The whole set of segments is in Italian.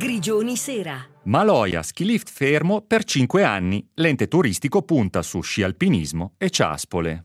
Grigioni Sera. Maloja ski lift fermo per 5 anni. L'ente turistico punta su sci alpinismo e ciaspole.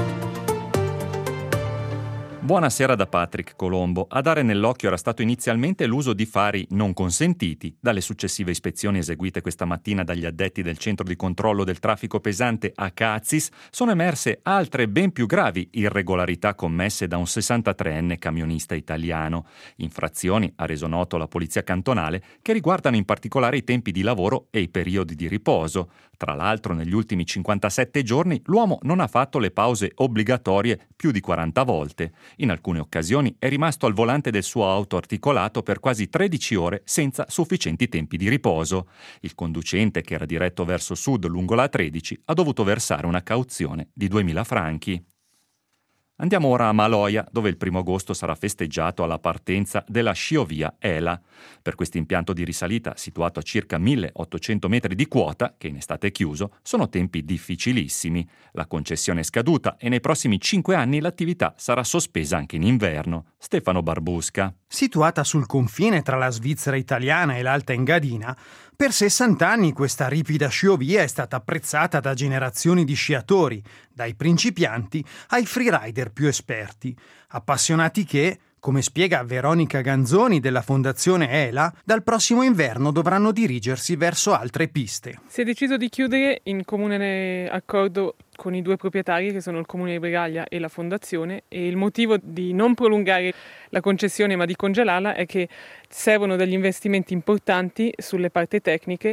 Buonasera da Patrick Colombo. A dare nell'occhio era stato inizialmente l'uso di fari non consentiti. Dalle successive ispezioni eseguite questa mattina dagli addetti del centro di controllo del traffico pesante a Cazis sono emerse altre ben più gravi irregolarità commesse da un 63enne camionista italiano. Infrazioni, ha reso noto la polizia cantonale, che riguardano in particolare i tempi di lavoro e i periodi di riposo. Tra l'altro, negli ultimi 57 giorni l'uomo non ha fatto le pause obbligatorie più di 40 volte. In alcune occasioni è rimasto al volante del suo auto articolato per quasi 13 ore senza sufficienti tempi di riposo. Il conducente, che era diretto verso sud lungo la 13, ha dovuto versare una cauzione di 2.000 franchi. Andiamo ora a Maloja, dove il 1 agosto sarà festeggiato alla partenza della sciovia Ela. Per questo impianto di risalita, situato a circa 1.800 metri di quota, che in estate è chiuso, sono tempi difficilissimi. La concessione è scaduta e nei prossimi 5 anni l'attività sarà sospesa anche in inverno. Stefano Barbusca. Situata sul confine tra la Svizzera italiana e l'Alta Engadina, per 60 anni questa ripida sciovia è stata apprezzata da generazioni di sciatori, dai principianti ai freerider più esperti, appassionati che, come spiega Veronica Ganzoni della Fondazione ELA, dal prossimo inverno dovranno dirigersi verso altre piste. Si è deciso di chiudere in comune accordo con i 2 proprietari, che sono il Comune di Bregaglia e la Fondazione, e il motivo di non prolungare la concessione ma di congelarla è che servono degli investimenti importanti sulle parti tecniche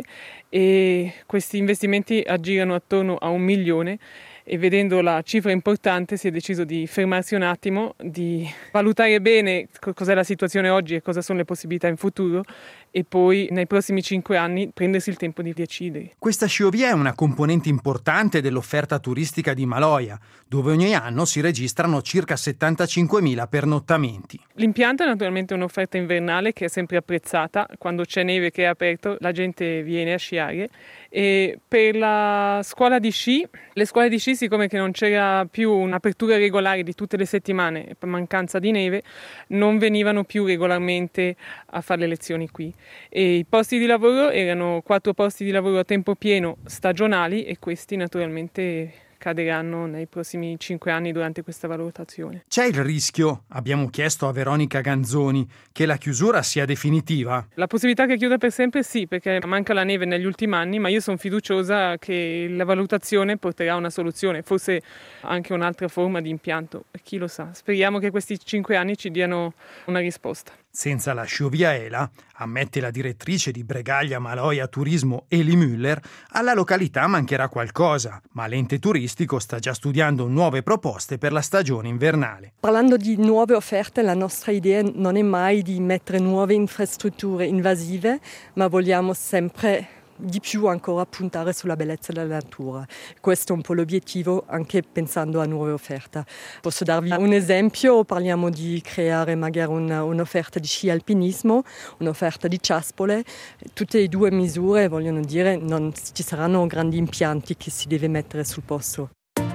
e questi investimenti aggirano attorno a 1 milione. E vedendo la cifra importante si è deciso di fermarsi un attimo, di valutare bene cos'è la situazione oggi e cosa sono le possibilità in futuro e poi nei prossimi 5 anni prendersi il tempo di decidere. Questa sciovia è una componente importante dell'offerta turistica di Maloja, dove ogni anno si registrano circa 75.000 pernottamenti. L'impianto è naturalmente un'offerta invernale che è sempre apprezzata. Quando c'è neve che è aperto la gente viene a sciare. E per la scuola di sci, le scuole di sci, siccome che non c'era più un'apertura regolare di tutte le settimane per mancanza di neve, non venivano più regolarmente a fare le lezioni qui. E i posti di lavoro erano 4 posti di lavoro a tempo pieno stagionali e questi naturalmente caderanno nei prossimi 5 anni durante questa valutazione. C'è il rischio, abbiamo chiesto a Veronica Ganzoni, che la chiusura sia definitiva? La possibilità che chiuda per sempre sì, perché manca la neve negli ultimi anni, ma io sono fiduciosa che la valutazione porterà a una soluzione, forse anche un'altra forma di impianto, chi lo sa. Speriamo che questi 5 anni ci diano una risposta. Senza la sciovia Ela, ammette la direttrice di Bregaglia Maloja Turismo Eli Müller, alla località mancherà qualcosa, ma l'ente turistico sta già studiando nuove proposte per la stagione invernale. Parlando di nuove offerte, la nostra idea non è mai di mettere nuove infrastrutture invasive, ma vogliamo sempre di più ancora puntare sulla bellezza della natura. Questo è un po' l'obiettivo, anche pensando a nuove offerte. Posso darvi un esempio: parliamo di creare magari un'offerta di sci alpinismo, un'offerta di ciaspole. Tutte e 2 misure vogliono dire non ci saranno grandi impianti che si deve mettere sul posto.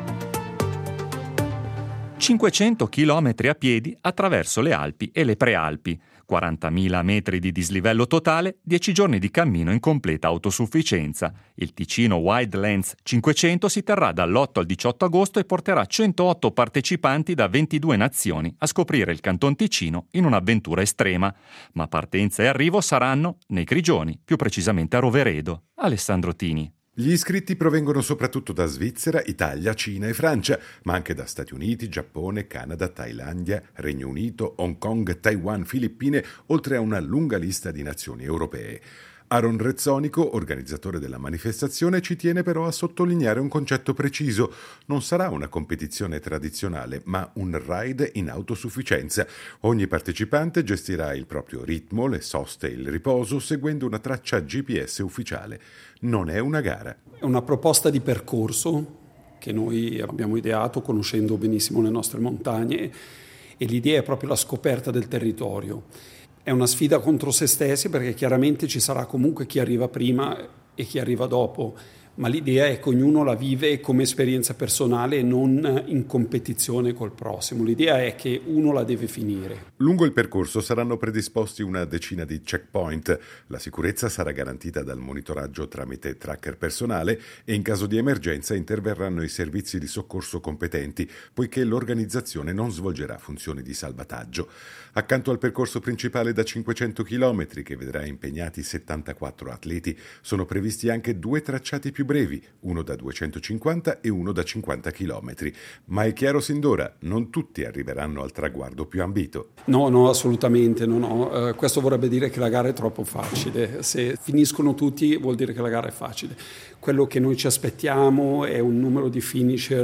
500 chilometri a piedi attraverso le Alpi e le Prealpi, 40.000 metri di dislivello totale, 10 giorni di cammino in completa autosufficienza. Il Ticino Wildlands 500 si terrà dall'8 al 18 agosto e porterà 108 partecipanti da 22 nazioni a scoprire il Canton Ticino in un'avventura estrema. Ma partenza e arrivo saranno nei Grigioni, più precisamente a Roveredo. Alessandro Tini. Gli iscritti provengono soprattutto da Svizzera, Italia, Cina e Francia, ma anche da Stati Uniti, Giappone, Canada, Thailandia, Regno Unito, Hong Kong, Taiwan, Filippine, oltre a una lunga lista di nazioni europee. Aaron Rezzonico, organizzatore della manifestazione, ci tiene però a sottolineare un concetto preciso. Non sarà una competizione tradizionale, ma un ride in autosufficienza. Ogni partecipante gestirà il proprio ritmo, le soste e il riposo, seguendo una traccia GPS ufficiale. Non è una gara. È una proposta di percorso che noi abbiamo ideato conoscendo benissimo le nostre montagne, e l'idea è proprio la scoperta del territorio. È una sfida contro se stessi, perché chiaramente ci sarà comunque chi arriva prima e chi arriva dopo, ma l'idea è che ognuno la vive come esperienza personale e non in competizione col prossimo. L'idea è che uno la deve finire. Lungo il percorso saranno predisposti una decina di checkpoint. La sicurezza sarà garantita dal monitoraggio tramite tracker personale e in caso di emergenza interverranno i servizi di soccorso competenti, poiché l'organizzazione non svolgerà funzioni di salvataggio. Accanto al percorso principale da 500 km, che vedrà impegnati 74 atleti, sono previsti anche 2 tracciati più brevi, uno da 250 e uno da 50 km. Ma è chiaro sin d'ora, non tutti arriveranno al traguardo più ambito. No, assolutamente no. Questo vorrebbe dire che la gara è troppo facile. Se finiscono tutti vuol dire che la gara è facile. Quello che noi ci aspettiamo è un numero di finisher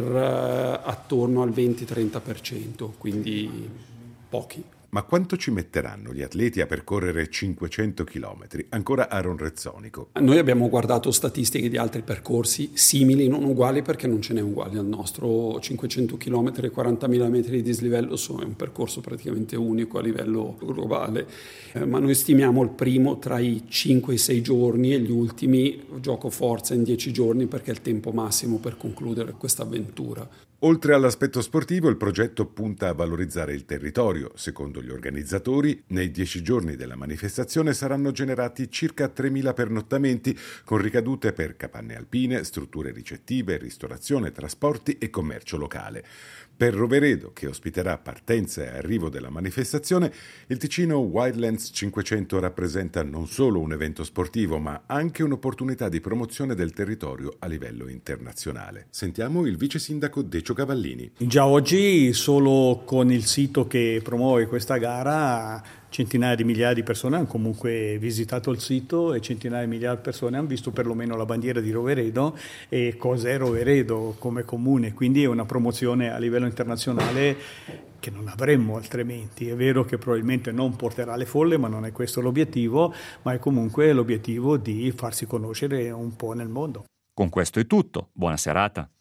attorno al 20-30%, quindi pochi. Ma quanto ci metteranno gli atleti a percorrere 500 km? Ancora Aaron Rezzonico. Noi abbiamo guardato statistiche di altri percorsi simili, non uguali perché non ce n'è uguali al nostro. 500 km e 40.000 metri di dislivello è un percorso praticamente unico a livello globale. Ma noi stimiamo il primo tra i 5 e i 6 giorni e gli ultimi gioco forza in 10 giorni perché è il tempo massimo per concludere questa avventura. Oltre all'aspetto sportivo, il progetto punta a valorizzare il territorio. Secondo gli organizzatori, nei 10 giorni della manifestazione saranno generati circa 3.000 pernottamenti, con ricadute per capanne alpine, strutture ricettive, ristorazione, trasporti e commercio locale. Per Roveredo, che ospiterà partenza e arrivo della manifestazione, il Ticino Wildlands 500 rappresenta non solo un evento sportivo, ma anche un'opportunità di promozione del territorio a livello internazionale. Sentiamo il vice sindaco Decio Cavallini. Già oggi, solo con il sito che promuove questa gara, centinaia di migliaia di persone hanno comunque visitato il sito e centinaia di migliaia di persone hanno visto perlomeno la bandiera di Roveredo e cos'è Roveredo come comune, quindi è una promozione a livello internazionale che non avremmo altrimenti. È vero che probabilmente non porterà alle folle, ma non è questo l'obiettivo, ma è comunque l'obiettivo di farsi conoscere un po' nel mondo. Con questo è tutto, buona serata.